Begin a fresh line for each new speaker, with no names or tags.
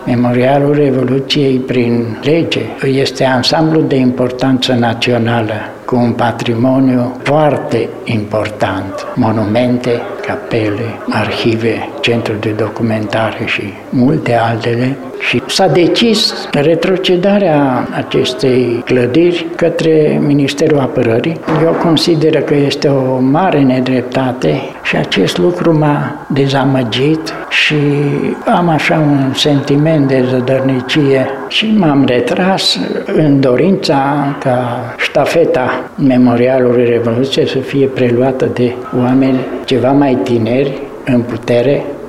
Memorialul Revoluției prin lege este ansamblu de importanță națională, cu un patrimoniu foarte important, monumente, capele, arhive, centru de documentare și multe altele. Și s-a decis retrocedarea acestei clădiri către Ministerul Apărării. Eu consider că este o mare nedreptate și acest lucru m-a dezamăgit și am așa un sentiment de zădărnicie și m-am retras în dorința ca ștafeta Memorialului Revoluției să fie preluată de oameni ceva mai tineri, în putere,